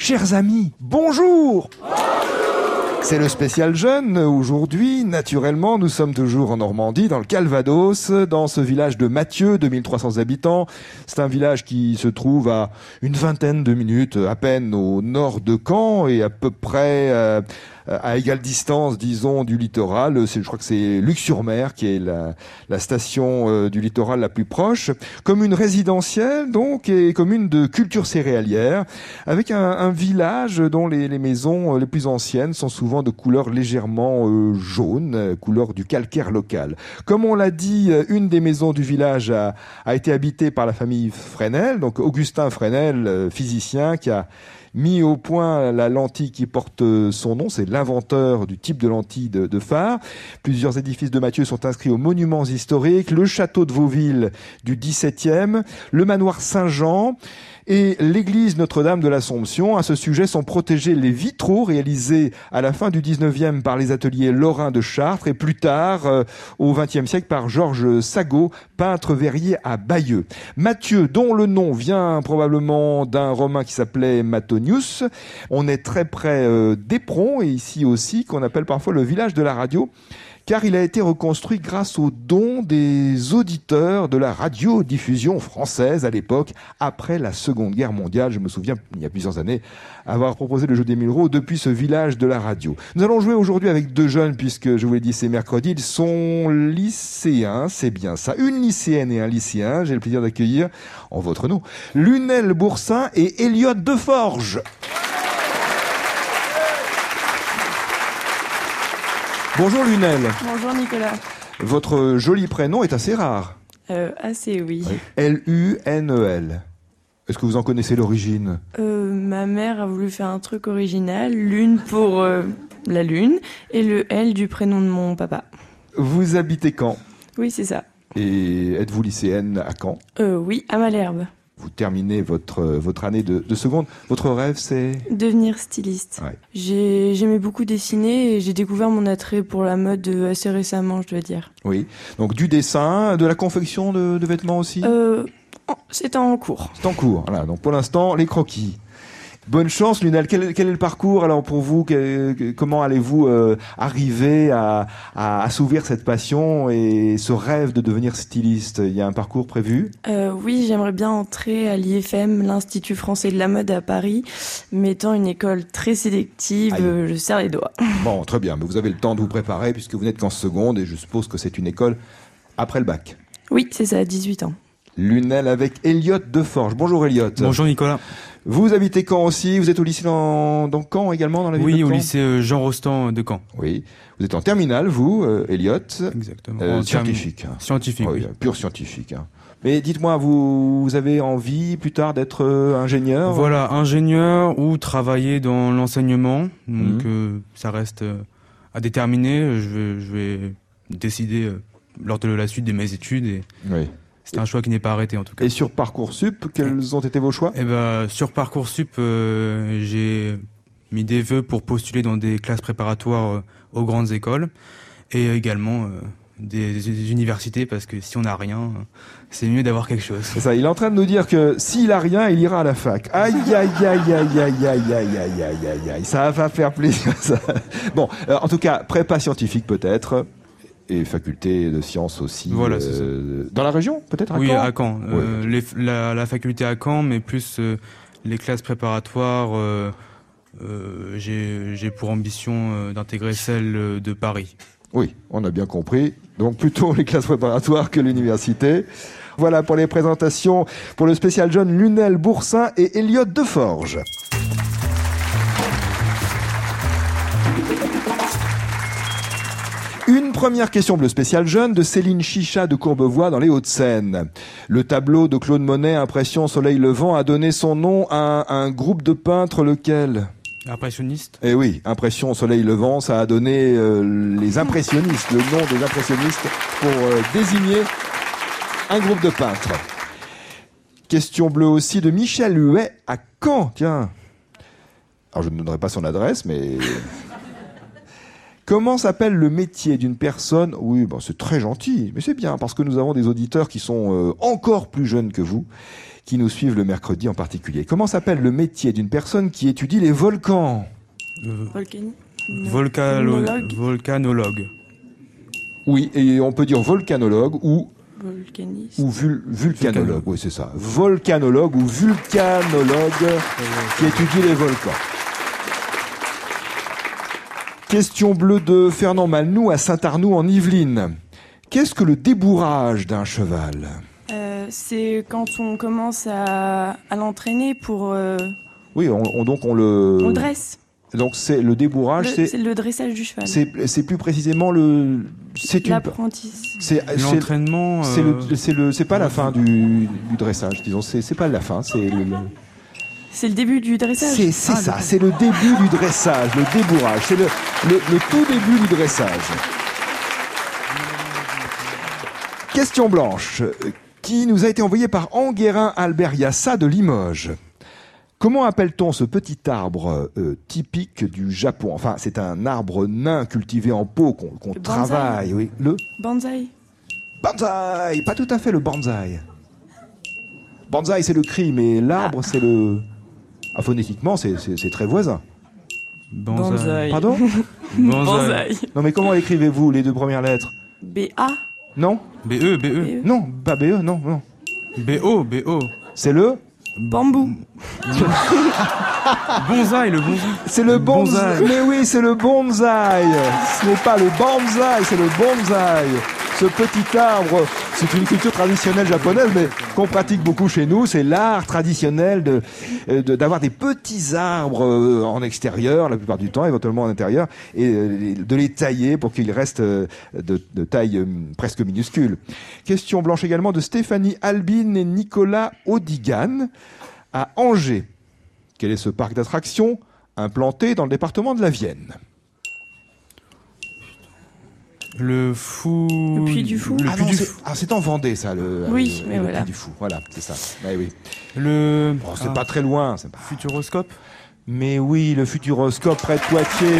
Chers amis, bonjour. C'est le spécial jeune. Aujourd'hui, naturellement, nous sommes toujours en Normandie, dans le Calvados, dans ce village de Mathieu, 2300 habitants. C'est un village qui se trouve à une vingtaine de minutes, à peine au nord de Caen et à peu près à égale distance, disons, du littoral. Je crois que c'est Luc-sur-Mer qui est la station du littoral la plus proche. Commune résidentielle, donc, et commune de culture céréalière, avec un village dont les maisons les plus anciennes sont souvent de couleur légèrement jaune, couleur du calcaire local. Comme on l'a dit, une des maisons du village a été habitée par la famille Fresnel, donc Augustin Fresnel, physicien, qui a mis au point la lentille qui porte son nom. C'est l'inventeur du type de lentille de phare. Plusieurs édifices de Mathieu sont inscrits aux monuments historiques. Le château de Vauville du XVIIe, le manoir Saint-Jean et l'église Notre-Dame de l'Assomption. À ce sujet sont protégés les vitraux réalisés à la fin du XIXe par les ateliers lorrains de Chartres et plus tard, au XXe siècle, par Georges Sagot, peintre verrier à Bayeux. Mathieu, dont le nom vient probablement d'un Romain qui s'appelait Matonius. On est très près d'Éperon et ici aussi, qu'on appelle parfois le village de la radio, car il a été reconstruit grâce aux dons des auditeurs de la radiodiffusion française à l'époque, après la Seconde Guerre mondiale. Je me souviens, il y a plusieurs années, avoir proposé le jeu des 1000 euros depuis ce village de la radio. Nous allons jouer aujourd'hui avec deux jeunes, puisque je vous l'ai dit, c'est mercredi. Ils sont lycéens, c'est bien ça. Une lycéenne et un lycéen. J'ai le plaisir d'accueillir, en votre nom, Lunel Boursin et Elliot Deforge. Bonjour Lunel. Bonjour Nicolas. Votre joli prénom est assez rare. Assez, oui. L-U-N-E-L. Est-ce que vous en connaissez l'origine ? Ma mère a voulu faire un truc original, lune pour la lune, et le L du prénom de mon papa. Vous habitez Caen ? Oui, c'est ça. Et êtes-vous lycéenne à Caen ? Oui, à Malherbe. Vous terminez votre année de seconde. Votre rêve, c'est ? Devenir styliste. Ouais. J'aimais beaucoup dessiner et j'ai découvert mon attrait pour la mode assez récemment, je dois dire. Oui. Donc du dessin, de la confection de vêtements aussi ? C'est en cours. C'est en cours. Voilà. Donc pour l'instant, les croquis. Bonne chance, Lunel. Quel est le parcours alors pour vous ? Comment allez-vous arriver à s'ouvrir cette passion et ce rêve de devenir styliste ? Il y a un parcours prévu ? Oui, j'aimerais bien entrer à l'IFM, l'Institut français de la mode à Paris, mais étant une école très sélective, je serre les doigts. Bon, très bien. Mais vous avez le temps de vous préparer puisque vous n'êtes qu'en seconde et je suppose que c'est une école après le bac. Oui, c'est ça, à 18 ans. Lunel avec Elliot Deforge. Bonjour Elliot. Bonjour Nicolas. Vous habitez Caen aussi, vous êtes au lycée dans Caen également, dans la ville de Caen ? Oui, au lycée Jean Rostand de Caen. Oui, vous êtes en terminale, vous, Elliot. Exactement. Scientifique. Scientifique, oui. Pur scientifique. Mais dites-moi, vous avez envie plus tard d'être ingénieur ? Voilà, ingénieur ou travailler dans l'enseignement. Donc ça reste à déterminer. Je vais décider lors de la suite de mes études. Et oui. C'est un choix qui n'est pas arrêté en tout cas. Et sur Parcoursup, quels ont été vos choix ? Sur Parcoursup, j'ai mis des vœux pour postuler dans des classes préparatoires aux grandes écoles et également des universités parce que si on n'a rien, c'est mieux d'avoir quelque chose. C'est ça, il est en train de nous dire que s'il a rien, il ira à la fac. Aïe, aïe, aïe, aïe, aïe, aïe, aïe, aïe, aïe, aïe, aïe. Ça va faire plaisir, ça. Bon, en tout cas, prépa scientifique peut-être. Et faculté de sciences aussi. Voilà, c'est ça. Dans la région, peut-être à Caen ? Oui, à Caen. Ouais. La faculté à Caen, mais plus les classes préparatoires, j'ai pour ambition d'intégrer celle de Paris. Oui, on a bien compris. Donc plutôt les classes préparatoires que l'université. Voilà pour les présentations pour le spécial jeune Lunel Boursin et Elliot Deforge. Une première question bleu spécial jeune de Céline Chicha de Courbevoie dans les Hauts-de-Seine. Le tableau de Claude Monet, Impression Soleil Levant, a donné son nom à un groupe de peintres lequel ? Impressionniste ? Eh oui, Impression Soleil Levant, ça a donné les impressionnistes, le nom des impressionnistes pour désigner un groupe de peintres. Question bleue aussi de Michel Huet à Caen, tiens. Alors je ne donnerai pas son adresse, mais... Comment s'appelle le métier d'une personne ? Oui, c'est très gentil, mais c'est bien, parce que nous avons des auditeurs qui sont encore plus jeunes que vous, qui nous suivent le mercredi en particulier. Comment s'appelle le métier d'une personne qui étudie les volcans? Volcanologue. Oui, et on peut dire volcanologue ou Volcaniste. vulcanologue. Oui, c'est ça. Volcanologue ou vulcanologue qui étudie les volcans. Question bleue de Fernand Malnou à Saint-Arnoux en Yvelines. Qu'est-ce que le débourrage d'un cheval? C'est quand on commence à l'entraîner pour... Oui, donc on le... On le dresse. Donc c'est le débourrage, c'est le dressage du cheval. C'est plus précisément l'apprentissage. L'entraînement. C'est pas la fin du dressage, disons. C'est pas la fin, c'est C'est le début du dressage. C'est ça, c'est le début du dressage, le débourrage. C'est le tout début du dressage. Question blanche, qui nous a été envoyée par Enguerrand Albert Yassa de Limoges. Comment appelle-t-on ce petit arbre typique du Japon? Enfin, c'est un arbre nain cultivé en pot qu'on travaille. Oui. Le bonsaï. Bonsaï, pas tout à fait le bonsaï. Bonsaï, c'est le cri, mais l'arbre, c'est le... Ah, phonétiquement, c'est très voisin. Bonsaï. Pardon? Bonsaï. Non, mais comment écrivez-vous les deux premières lettres? B-A. Non? B-E. Non, pas B-E, non. B-O. C'est le... Bambou. Bonsaï, le bonsaï. C'est le bonsaï. Mais oui, c'est le bonsaï. Ce n'est pas le bonsaï, c'est le bonsaï. Ce petit arbre, c'est une culture traditionnelle japonaise, mais qu'on pratique beaucoup chez nous. C'est l'art traditionnel d'avoir des petits arbres en extérieur, la plupart du temps, éventuellement en intérieur, et de les tailler pour qu'ils restent de taille presque minuscule. Question blanche également de Stéphanie Albine et Nicolas Audigan à Angers. Quel est ce parc d'attractions implanté dans le département de la Vienne? Le Puy du Fou. C'est en Vendée, ça. Oui, mais voilà. Le Puy du Fou, voilà, c'est ça. Oui. C'est pas très loin. C'est pas... Futuroscope. Mais oui, le Futuroscope près de Poitiers.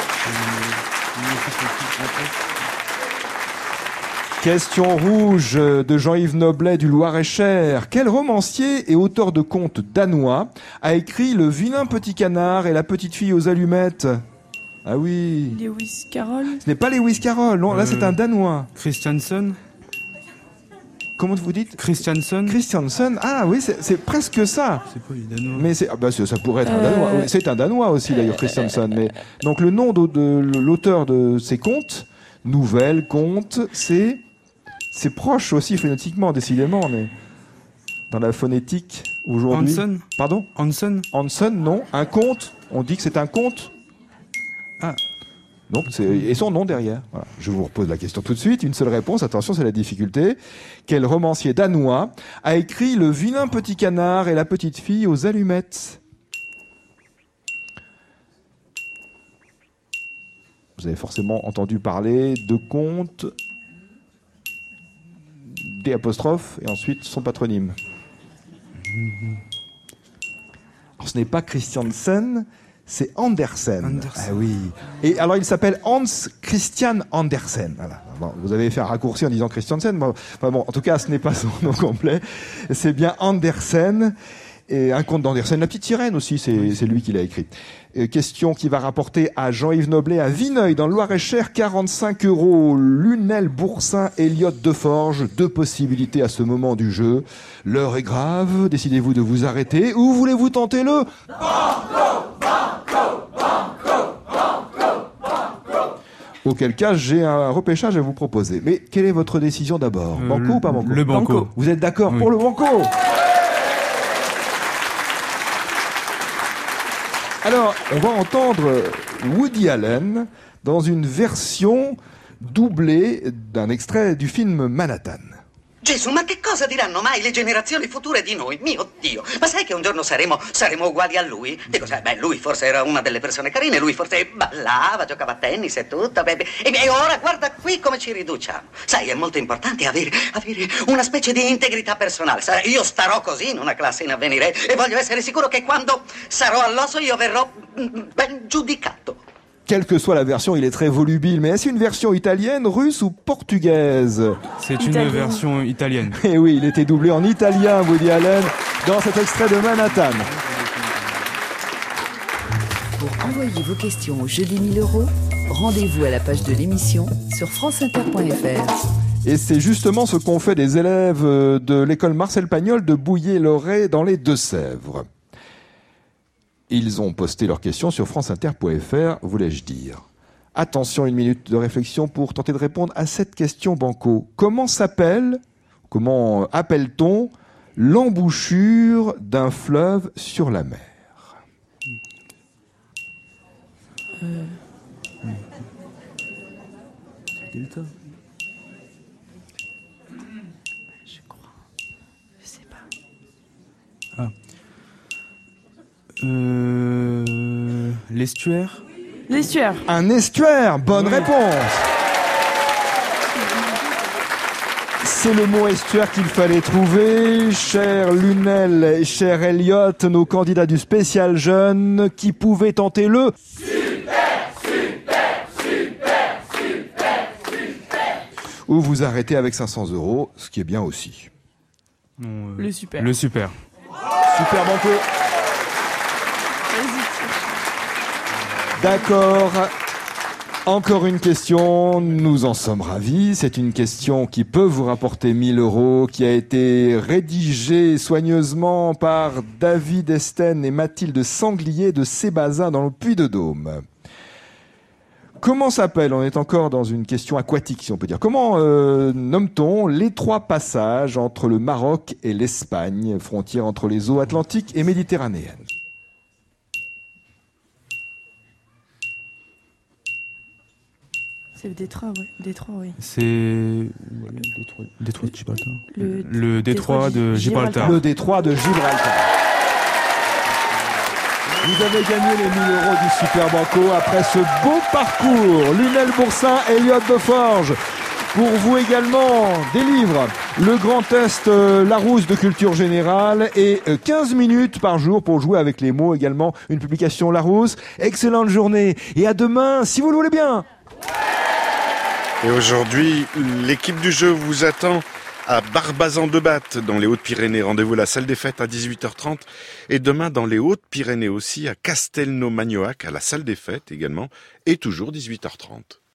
Question rouge de Jean-Yves Noblet du Loir-et-Cher. Quel romancier et auteur de contes danois a écrit Le vilain petit canard et la petite fille aux allumettes? Ah oui. Lewis Carroll. Ce n'est pas Lewis Carroll, non, là c'est un Danois. Christiansen. Comment vous dites? Christiansen. Ah oui, c'est presque ça. C'est pas les Danois. Mais ça pourrait être un Danois. Oui, c'est un Danois aussi d'ailleurs, Christiansen. Mais donc le nom de l'auteur de ces contes, nouvelles, contes, c'est proche aussi phonétiquement, décidément. On est dans la phonétique aujourd'hui. Hansen. Pardon? Hansen, non. Un conte. On dit que c'est un conte. Ah. Donc, et son nom derrière. Voilà. Je vous repose la question tout de suite. Une seule réponse. Attention, c'est la difficulté. Quel romancier danois a écrit Le vilain petit canard et la petite fille aux allumettes? Vous avez forcément entendu parler de contes, des apostrophes et ensuite son patronyme. Alors, ce n'est pas Christiansen. C'est Andersen. Ah oui. Et alors, il s'appelle Hans Christian Andersen. Voilà. Bon, vous avez fait un raccourci en disant Christiansen. Enfin bon, en tout cas, ce n'est pas son nom complet. C'est bien Andersen. Et un conte d'Andersen. La petite sirène aussi, c'est lui qui l'a écrit. Question qui va rapporter à Jean-Yves Noblet à Vineuil, dans le Loir-et-Cher, 45 €. Lunel, Boursin, Elliot Deforge. Deux possibilités à ce moment du jeu. L'heure est grave. Décidez-vous de vous arrêter ou voulez-vous tenter le... Auquel cas, j'ai un repêchage à vous proposer. Mais quelle est votre décision d'abord? Banco ou pas banco? Le banco. Vous êtes d'accord Oui. pour le banco? Alors, on va entendre Woody Allen dans une version doublée d'un extrait du film Manhattan. Gesù, ma che cosa diranno mai le generazioni future di noi? Mio Dio, ma sai che un giorno saremo uguali a lui? Dico, sai, lui forse era una delle persone carine, lui forse ballava, giocava a tennis e tutto, e ora guarda qui come ci riduciamo. Sai, è molto importante avere una specie di integrità personale. Sai, io starò così in una classe in avvenire e voglio essere sicuro che quando sarò all'osso io verrò ben giudicato. Quelle que soit la version, il est très volubile. Mais est-ce une version italienne, russe ou portugaise? C'est une Italienne. version italienne. Eh oui, il était doublé en italien, Woody Allen, dans cet extrait de Manhattan. Pour envoyer vos questions au jeu des 1000 €, rendez-vous à la page de l'émission sur franceinter.fr. Et c'est justement ce qu'ont fait des élèves de l'école Marcel Pagnol de Bouillé-Loret dans les Deux-Sèvres. Ils ont posté leurs questions sur franceinter.fr, voulais-je dire. Attention, 1 minute de réflexion pour tenter de répondre à cette question banco. Comment appelle-t-on l'embouchure d'un fleuve sur la mer? Je crois. Je sais pas. L'estuaire. L'estuaire. Un estuaire, bonne réponse. C'est le mot estuaire qu'il fallait trouver. Cher Lunel et cher Elliot, nos candidats du spécial jeune, qui pouvaient tenter le... Ou vous arrêtez avec 500 €, ce qui est bien aussi. Non, Le super. Le super. Super banco. Vas-y. D'accord. Encore une question, nous en sommes ravis. C'est une question qui peut vous rapporter 1 000 €, qui a été rédigée soigneusement par David Esten et Mathilde Sanglier de Sébazin dans le Puy-de-Dôme. Comment s'appelle, on est encore dans une question aquatique si on peut dire, comment nomme-t-on l'étroit passage entre le Maroc et l'Espagne, frontière entre les eaux atlantiques et méditerranéennes? C'est le détroit, oui. Détroit, oui. C'est le détroit de Gibraltar. Le détroit de Gibraltar. Le détroit de Gibraltar. Vous avez gagné les 1 000 € du Super Banco après ce beau parcours. Lunel Boursin, Elliot Deforge. Pour vous également, des livres, le grand test Larousse de culture générale et 15 minutes par jour pour jouer avec les mots, également une publication Larousse. Excellente journée et à demain si vous le voulez bien. Et aujourd'hui, l'équipe du jeu vous attend à Barbazan-de-Batte, dans les Hautes-Pyrénées. Rendez-vous à la salle des fêtes à 18h30. Et demain, dans les Hautes-Pyrénées aussi, à Castelnau-Magnoac, à la salle des fêtes également, et toujours 18h30.